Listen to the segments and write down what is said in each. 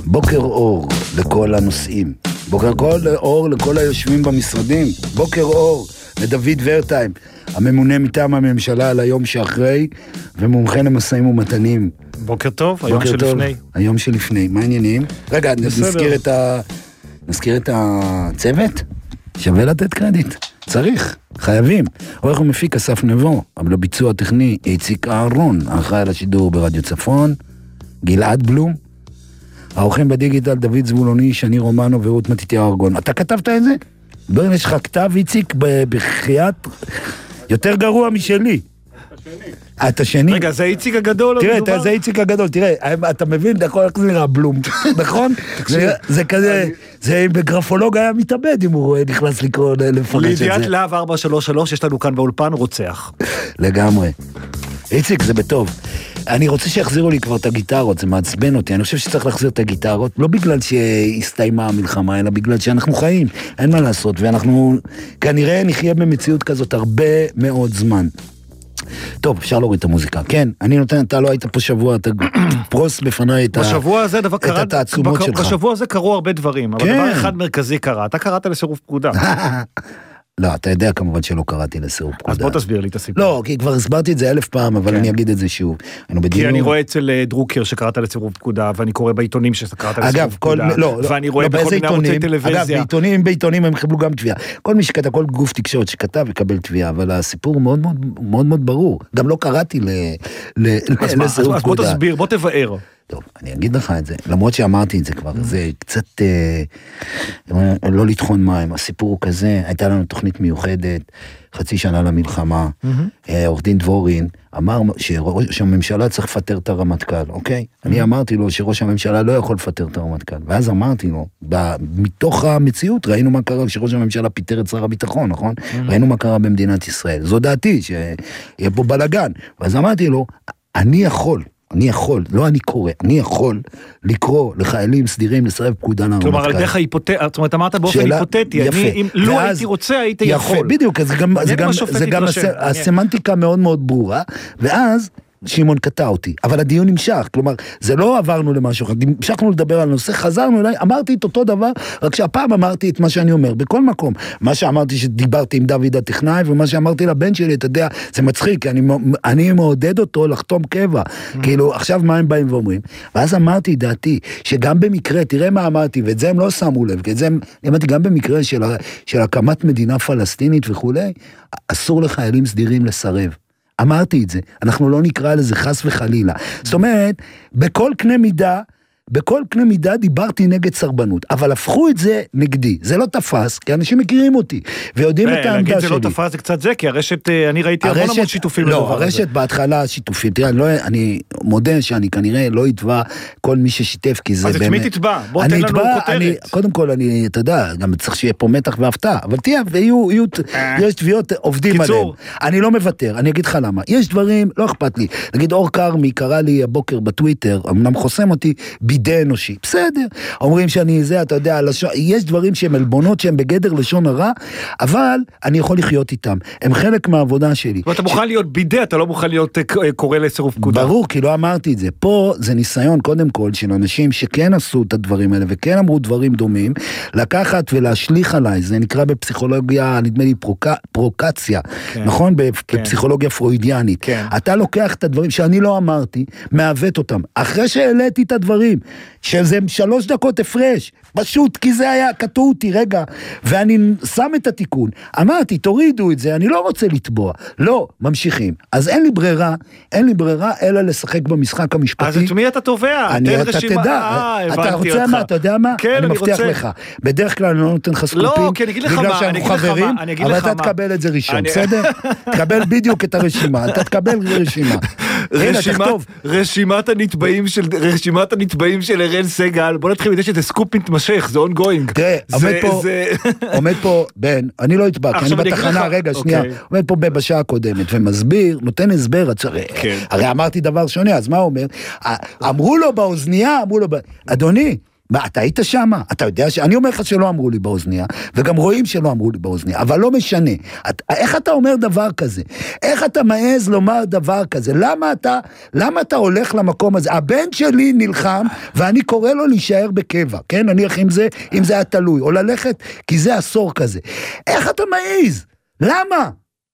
בוקר אור לכל הנושאים, בוקר אור לכל היושבים במשרדים, בוקר אור לדוד ורטיים, הממונה מטעם הממשלה על היום שאחרי, ומומחה למשאים ומתנים. בוקר טוב, היום שלפני. היום שלפני, מה העניינים? רגע, נזכיר את הצוות? שווה לתת קרדיט, צריך, חייבים. עורך ומפיק אסף נבו, אבל הביצוע הטכני איציק אהרון, האחראי על השידור ברדיו צפון, גלעד בלום, האורחים בדיגיטל דוד זבולוני, שני רומנו ורות מתתיהו ארגון. אתה כתבת את זה? ברן, יש לך כתב, איציק, בחייאת יותר גרוע משלי. אתה שני. רגע, זה איציק הגדול? תראה, זה איציק הגדול, תראה, אתה מבין, אתה יכול איך זה נראה בלום, נכון? זה כזה, זה בגרפולוג היה מתאבד אם הוא נכנס לקרוא לפרש את זה. לידיעת להב 433, יש לנו כאן באולפן רוצח. לגמרי. איציק, זה בטוב. אני רוצה שיחזירו לי כבר את הגיטרות, זה מעצבן אותי, אני חושב שצריך להחזיר את הגיטרות, לא בגלל שהסתיימה המלחמה, אלא בגלל שאנחנו חיים, אין מה לעשות, ואנחנו כנראה נחיה במציאות כזאת הרבה מאוד זמן. טוב, אפשר להוריד את המוזיקה. כן, אני נותן, אתה לא היית פה שבוע, אתה פרוס בפניי את התעצומות שלך. בשבוע הזה קרו הרבה דברים, אבל דבר אחד מרכזי קרה, אתה קראת לסירוב פקודה. לא, אתה יודע כמובן שלא קראתי לסירוב פקודה. אז בוא תסביר לי את הסיפור. לא, כי כבר הסברתי את זה 1000 פעם, אבל אני אגיד את זה שוב. כי אני רואה אצל דרוקר שקראת לסירוב פקודה, ואני קורא בעיתונים שקראת לסירוב פקודה, ואני רואה בכל מיני ערוצי טלוויזיה. אגב, בעיתונים הם יקבלו גם תביעה. כל מי שכתב, כל גוף תקשורת שכתב יקבל תביעה, אבל הסיפור מאוד מאוד ברור. גם לא קראתי לסירוב פקודה. אז בוא תסביר, בוא תבאר. טוב, אני אגיד לך את זה, למרות שאמרתי את זה כבר, זה קצת לא לטחון מים, הסיפור הוא כזה, הייתה לנו תוכנית מיוחדת, חצי שנה למלחמה, עורך דין דבורין, אמר שראש הממשלה צריך לפטר את הרמטכ"ל, אוקיי? אני אמרתי לו שראש הממשלה לא יכול לפטר את הרמטכ"ל, ואז אמרתי לו, מתוך המציאות ראינו מה קרה כשראש הממשלה פיטר את שר הביטחון, נכון? ראינו מה קרה במדינת ישראל, זו דעתי, שיהיה פה בלגן, ואז אמרתי לו, אני יכול, לא אני קורא, אני יכול לקרוא לחיילים סדירים לסרב פקודה לרמטכ"ל. כלומר, על דרך זאת אומרת, אמרת באופן היפותטי, אם לא הייתי רוצה, הייתי יכול. יפה, בדיוק, זה גם הסמנטיקה מאוד מאוד ברורה, ואז שמעון קטע אותי, אבל הדיון נמשך, כלומר, זה לא עברנו למשהו, המשכנו לדבר על הנושא, חזרנו אליי, אמרתי את אותו דבר, רק שהפעם אמרתי את מה שאני אומר, בכל מקום, מה שאמרתי שדיברתי עם דוד הטכנאי, ומה שאמרתי לבן שלי, אתה יודע, זה מצחיק, כי אני מעודד אותו לחתום קבע, כאילו, עכשיו מה הם באים ואומרים, ואז אמרתי דעתי, שגם במקרה, תראה מה אמרתי, ואת זה הם לא שמו לב, כי את זה אמרתי, גם במקרה של הקמת מדינה פלסטינית וכולי, אסור לחיילים סדירים לסרב. אמרתי את זה, אנחנו לא נקרא לזה חס וחלילה. זאת אומרת, בכל קנה מידה דיברתי נגד סרבנות, אבל הפכו את זה נגדי, זה לא תפס, כי אנשים מכירים אותי, ויודעים את העמדה שלי. להגיד זה לא תפס, זה קצת זה, כי הרשת, אני ראיתי המון שיתופים. לא, הרשת בהתחלה שיתופים, תראה, אני מודה שאני כנראה לא יתבע כל מי ששיתף, כי זה באמת... אז את מי תתבע? בוא תן לנו כותרת. קודם כל, אתה יודע, גם צריך שיהיה פה מתח והפתעה, אבל תהיה, יש תביעות עובדים עליהם. אני לא מוותר, אני אגיד לך למה. יש דברים, לא אכפת לי. נגיד, אור קרמי קרא לי הבוקר בטוויטר, אמנם חוסם אותי, בידי אנושי. בסדר. אומרים שאני זה, אתה יודע, יש דברים שהם אלבונות שהם בגדר לשון הרע, אבל אני יכול לחיות איתם. הם חלק מהעבודה שלי. ואתה מוכן להיות בידי, אתה לא מוכן להיות קורא לסירוב פקודה. ברור, כי לא אמרתי את זה. פה זה ניסיון, קודם כל, של אנשים שכן עשו את הדברים האלה, וכן אמרו דברים דומים, לקחת ולהשליך עליי. זה נקרא בפסיכולוגיה, נדמה לי, פרוקציה. נכון? בפסיכולוגיה פרוידיאנית. אתה לוקח את הדברים שאני לא אמרתי, מעוות אותם. אחרי שהעליתי את הדברים, שזה 3 דקות הפרש, פשוט, כי זה היה, קטעו אותי רגע, ואני שם את התיקון, אמרתי, תורידו את זה, אני לא רוצה לתבוע, לא, ממשיכים, אז אין לי ברירה, אלא לשחק במשחק המשפטי. אז את מי אתה תובע? אתה תדע, אתה רוצה מה, אתה יודע מה? אני מבטיח לך, בדרך כלל אני לא נותן לך סקופים, לא, כי אני אגיד לך מה, אבל אתה תקבל את זה ראשון, בסדר? תקבל בדיוק את הרשימה, אתה תקבל רשימה. רשימת הנתבעים של אראל סגל, בוא נתחיל מדי שזה סקופ מתמשך, זה ongoing. תראה, עומד פה, בן, אני לא אתבע, כי אני בתחנה, רגע, שנייה, עומד פה בשעה הקודמת, ומסביר, נותן הסבר, הרי אמרתי דבר שונה, אז מה הוא אומר? אמרו לו באוזנייה, אדוני, מה, אתה היית שם? אתה יודע אני אומר לך שלא אמרו לי באוזניה, וגם רואים שלא אמרו לי באוזניה, אבל לא משנה. איך אתה אומר דבר כזה? איך אתה מעז לומר דבר כזה? למה אתה הולך למקום הזה? הבן שלי נלחם, ואני קורא לו להישאר בקבע, כן? אני איך אם זה היה תלוי, או ללכת, כי זה עשור כזה. איך אתה מעז? למה?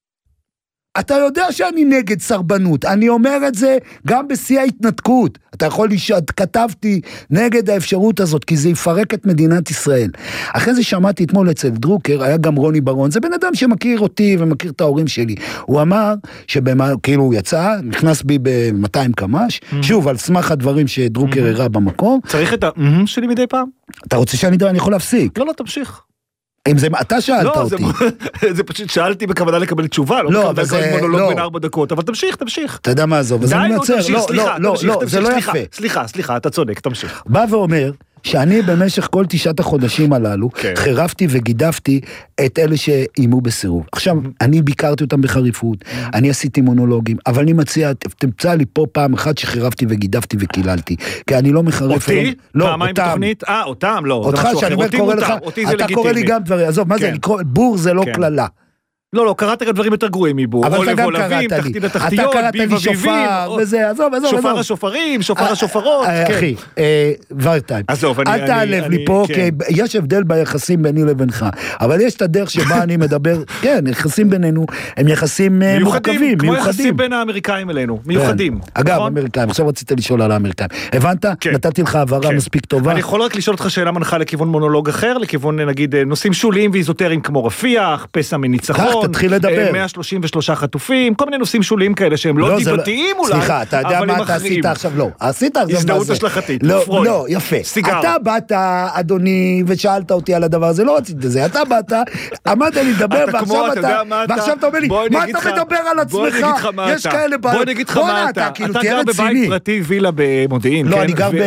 אתה יודע שאני נגד סרבנות, אני אומר את זה גם בשיא ההתנתקות, אתה יכול כתבתי נגד האפשרות הזאת, כי זה יפרק את מדינת ישראל. אחרי זה שמעתי אתמול אצל דרוקר, היה גם רוני ברון, זה בן אדם שמכיר אותי ומכיר את ההורים שלי, הוא אמר כאילו הוא יצא, נכנס בי ב-200 קמ"ש, שוב על סמך הדברים שדרוקר הראה במקום. צריך את שלי מדי פעם? אתה רוצה שאני אדבר, אני יכול להפסיק. לא, תמשיך. אם זה, אתה שאלת אותי. זה פשוט שאלתי בכוונה לקבל תשובה, לא בכוונה לקבל מונולוג בין 4 דקות, אבל תמשיך. אתה יודע מה זו, וזה מייצר, לא, זה לא יפה. סליחה, אתה צודק, תמשיך. בא ואומר, שאני במשך כל 9 החודשים הללו, חירפתי וגידפתי את אלה שאימו בסירוב. עכשיו, אני ביקרתי אותם בחריפות, אני עשיתי מונולוגים, אבל אני מציע, תמצא לי פה פעם אחת שחירפתי וגידפתי וקיללתי, כי אני לא מחרף... אותי? פעמיים בתוכנית? אותם, לא. אותך, שאני אומר, קורא לך, אתה קורא לי גם דברים, עזוב, מה זה, בור זה לא כללה. לא, קראת גם דברים יותר גרועים מבור. אבל אתה גם קראת לי. אתה קראת לי שופר, וזה, עזוב. שופר השופרים, שופר השופרות. אחי, ורטיים. אל תעלב לי פה, כי יש הבדל ביחסים ביני לבינך. אבל יש את הדרך שבה אני מדבר, כן, יחסים בינינו, הם יחסים מורכבים, כמו יחסים בין האמריקאים אלינו, מיוחדים. אגב, אמריקאים, עכשיו רצית לשאול על האמריקאים. הבנת? נתתי לך הבהרה מספיק טובה. אני יכול רק לשאול אותך שאלה מנחה לכיוון מונולוג אחר, לכיוון נגיד נושאים שוליים ואיזוטריים כמו רפיח, פסע מניצחון, תתחיל לדבר. 133 חטופים, כל מיני נושאים שוליים כאלה שהם לא דיבתיים אולי, סליחה, אתה יודע מה אתה עשית עכשיו? לא, עשית עכשיו הזדהות השלכתית. לא, יפה. אתה באת, אדוני, ושאלת אותי על הדבר הזה, לא רציתי את זה, אתה באת, עמדת לי לדבר, ועכשיו אתה אומר לי, מה אתה מדבר על עצמך? יש כאלה בעיות. בוא נגיד לך מה אתה גר בבית פרטי וילה במודיעין, לא,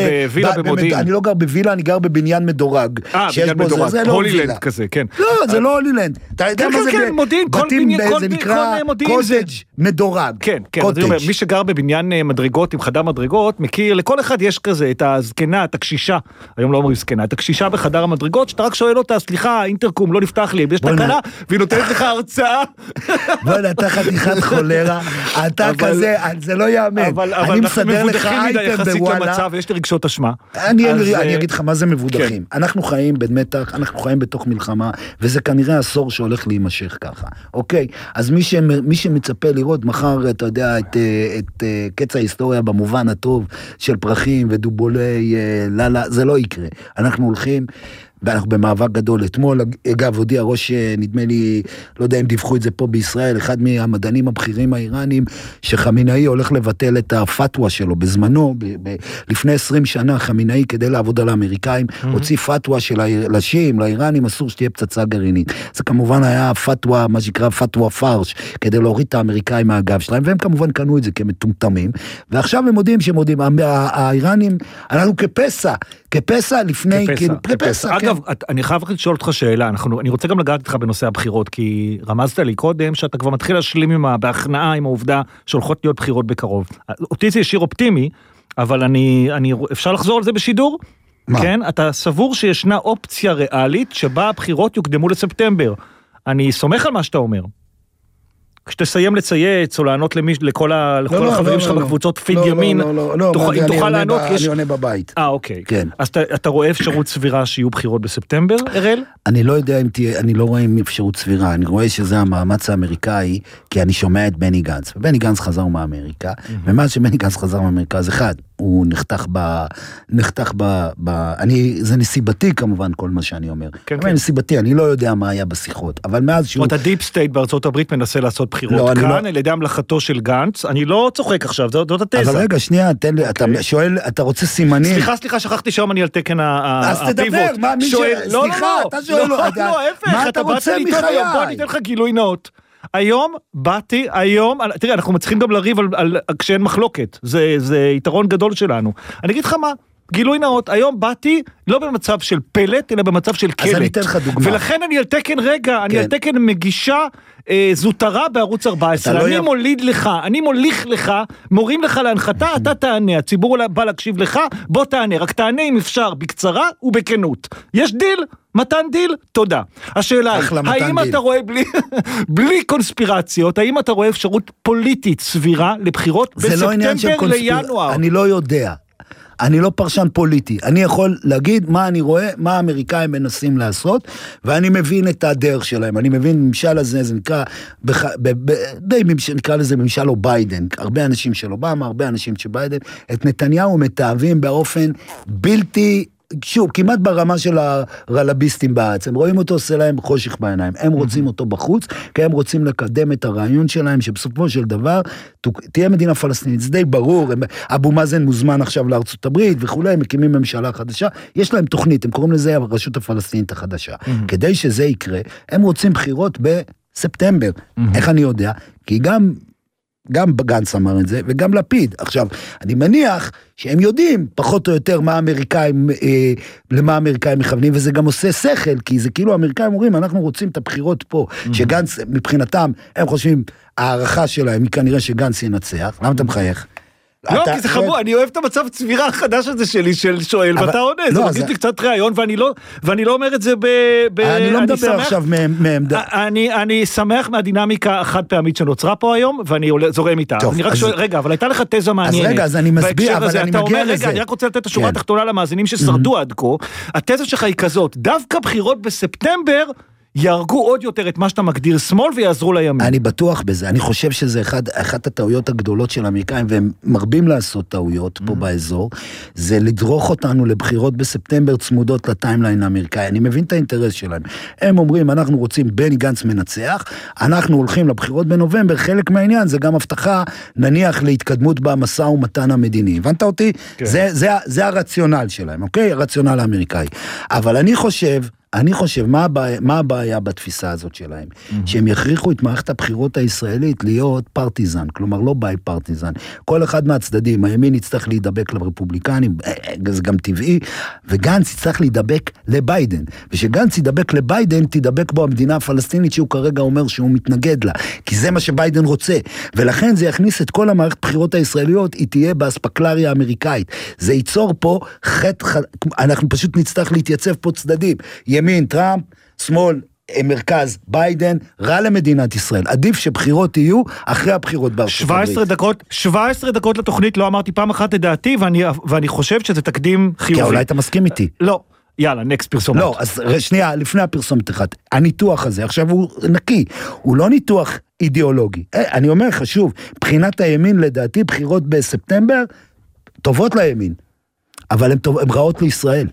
אני לא גר בווילה, אני גר בבניין מדורג. בניין מדורג, הולילנד כזה, כן. לא, זה לא הולילנד. אתה יודע מה זה בתים, זה נקרא קוטג' מדורג. כן, מי שגר בבניין מדרגות עם חדר מדרגות, מכיר, לכל אחד יש כזה, את הזקנה, את הקשישה, היום לא אומרים זקנה, את הקשישה בחדר המדרגות, שאתה רק שואל אותה, סליחה, אינטרקום, לא נפתח לי, יש תקלה, והיא נותנת לך הרצאה. בוא, אתה חתיכת חולרה, אתה כזה, זה לא יאמן. אני מסדר לך אייטם בוואלה. ויש לי רגשות אשמה. אני אגיד לך מה זה מבודחים. אנחנו חיים במתח, אנחנו חיים בתוך מלחמה, וזה כנראה עשור שהולך להימשך ככה. אוקיי, אז מי שמצפה לראות מחר, אתה יודע, את קץ ההיסטוריה במובן הטוב של פרחים ודובולי, זה לא יקרה. אנחנו הולכים, ואנחנו במאבק גדול. אתמול, אגב, הודיע ראש, נדמה לי, לא יודע אם דיווחו את זה פה בישראל, אחד מהמדענים הבכירים האיראנים, שחמינאי הולך לבטל את הפתווה שלו. בזמנו, לפני 20 שנה, חמינאי, כדי לעבוד על האמריקאים, הוציא פתווה של הלשים, לאיראנים, אסור שתהיה פצצה גרעינית. זה כמובן היה פתווה, מה שנקרא פתווה פרש, כדי להוריד את האמריקאים מהגב שלהם, והם כמובן קנו את זה כמטומטמים, ועכשיו הם מודיעים האיראנים, אנחנו כפסע לפני, כאילו, כפסע, אגב, אני חייב לשאול אותך שאלה, אני רוצה גם לגעת איתך בנושא הבחירות, כי רמזת לי קודם שאתה כבר מתחיל להשלים בהכנעה עם העובדה שהולכות להיות בחירות בקרוב. אותי זה ישיר אופטימי, אבל אפשר לחזור על זה בשידור? כן, אתה סבור שישנה אופציה ריאלית שבה הבחירות יוקדמו לספטמבר. אני סומך על מה שאתה אומר. כשתסיים לצייץ או לענות לכל החברים שלך בקבוצות פיד ימין, אם תוכל לענות, אני עונה בבית. אוקיי. אז אתה רואה אפשרות סבירה שיהיו בחירות בספטמבר, אראל? אני לא יודע אם תהיה, אני לא רואה אם אפשרות סבירה, אני רואה שזה המאמץ האמריקאי, כי אני שומע את בני גנץ, ובני גנץ חזר מאמריקה, ומה שבני גנץ חזר מאמריקה זה אחד, הוא נחתך זה נסיבתי כמובן כל מה שאני אומר. כן. נסיבתי, אני לא יודע מה היה בשיחות, אבל מאז שהוא... אתה דיפ סטייט בארצות הברית מנסה לעשות בחירות כאן, על ידי המלאכתו של גנץ, אני לא צוחק עכשיו, זאת התזה. אבל רגע, שנייה, תן לי, אתה שואל, אתה רוצה סימנים? סליחה, שכחתי שם אני על תקן הפיבוט. אז תדבר, מה מי סליחה, אתה שואל, מה אתה רוצה מחיי? בוא ניתן לך גילוי נאות. היום, תראה, אנחנו מצליחים גם לריב על כשאין מחלוקת, זה יתרון גדול שלנו. אני אגיד לך מה, גילוי נאות, היום באתי לא במצב של פלט, אלא במצב של קלט. אז אני אתן לך דוגמה. ולכן אני על תקן, אני על תקן מגישה זוטרה בערוץ 14, אני מוליך לך, מורים לך להנחתה, אתה תענה, הציבור בא להקשיב לך, בוא תענה, רק תענה אם אפשר, בקצרה ובכנות. יש דיל? מתן דיל? תודה. השאלה היא, האם אתה רואה בלי קונספירציות, האם אתה רואה אפשרות פוליטית סבירה לבחירות בספטמבר לינואר? אני לא יודע. אני לא פרשן פוליטי, אני יכול להגיד מה אני רואה, מה האמריקאים מנסים לעשות, ואני מבין את הדרך שלהם, אני מבין ממשל הזה, זה נקרא, נקרא לזה ממשל או ביידן, הרבה אנשים של אובמה, הרבה אנשים של ביידן, את נתניהו מתאהבים באופן בלתי, שוב, כמעט ברמה של הרלביסטים בארץ, הם רואים אותו, עושה להם חושך בעיניים, הם רוצים אותו בחוץ, כי הם רוצים לקדם את הרעיון שלהם, שבסופו של דבר, תהיה מדינה פלסטינית, זה די ברור, אבו מאזן מוזמן עכשיו לארצות הברית, וכולי, הם מקימים ממשלה חדשה, יש להם תוכנית, הם קוראים לזה הרשות הפלסטינית החדשה, כדי שזה יקרה, הם רוצים בחירות בספטמבר, איך אני יודע? כי גם בגנץ אמר את זה, וגם לפיד. עכשיו, אני מניח שהם יודעים פחות או יותר למה האמריקאים מכוונים, וזה גם עושה שכל, כי זה כאילו האמריקאים אומרים, אנחנו רוצים את הבחירות פה, שגנץ, מבחינתם, הם חושבים, הערכה שלהם היא כנראה שגנץ ינצח. למה אתה מחייך? לא, כי זה חמור, אני אוהב את המצב צבירה החדש הזה שלי, של שואל, ואתה עונה, זה מרגיש לי קצת ראיון, ואני לא אומר את זה אני לא מדבר עכשיו מעמדה. אני שמח מהדינמיקה החד פעמית שנוצרה פה היום, ואני זורם איתה. אני רק שואל, רגע, אבל הייתה לך תזה מעניינת. אז רגע, אז אני מסביר, אבל אני מגיע לזה. רגע, אני רק רוצה לתת את השורה התחתונה למאזינים ששרדו עד כה. התזה שלך היא כזאת, דווקא בחירות בספטמבר, ירגו עוד יותר את מה שאתה מגדיר שמאל ויעזרו לימין. אני בטוח בזה, אני חושב שזה אחת הטעויות הגדולות של האמריקאים, והם מרבים לעשות טעויות פה באזור, זה לדרוך אותנו לבחירות בספטמבר צמודות לטיימליין האמריקאי, אני מבין את האינטרס שלהם. הם אומרים, אנחנו רוצים בני גנץ מנצח, אנחנו הולכים לבחירות בנובמבר, חלק מהעניין זה גם הבטחה, נניח להתקדמות במשא ומתן המדיני. הבנת אותי? כן. זה הרציונל שלהם, אוקיי? הרציונל האמריקאי. אבל אני חושב, מה הבעיה בתפיסה הזאת שלהם? שהם יכריחו את מערכת הבחירות הישראלית להיות פרטיזן, כלומר לא ביי פרטיזן. כל אחד מהצדדים, הימין יצטרך להידבק לרפובליקנים, זה גם טבעי, וגנץ יצטרך להידבק לביידן. ושגנץ ידבק לביידן, תידבק בו המדינה הפלסטינית שהוא כרגע אומר שהוא מתנגד לה, כי זה מה שביידן רוצה. ולכן זה יכניס את כל המערכת הבחירות הישראליות, היא תהיה באספקלריה האמריקאית. זה ייצור פה אנחנו פשוט נצטרך להתייצב פה צדדים. ימין, טראמפ, שמאל, מרכז, ביידן, רע למדינת ישראל. עדיף שבחירות יהיו אחרי הבחירות בארצות הברית. 17 דקות לתוכנית, לא אמרתי פעם אחת את דעתי, ואני חושב שזה תקדים חיובי. כי אולי אתה מסכים איתי. לא. יאללה, נקסט פרסומת. לא, אז שנייה, לפני הפרסומת אחת, הניתוח הזה, עכשיו הוא נקי, הוא לא ניתוח אידיאולוגי. אני אומר לך שוב, בחינת הימין לדעתי, בחירות בספטמבר, טובות לימין, אבל הן רעות לישראל.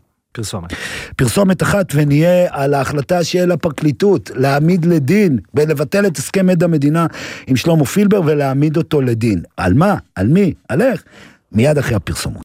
פרסומת אחת, ונהיה על ההחלטה של הפרקליטות להעמיד לדין ולבטל את הסכם עד המדינה עם שלמה פילבר ולהעמיד אותו לדין. על מה? על מי? על איך? מיד אחרי הפרסומות.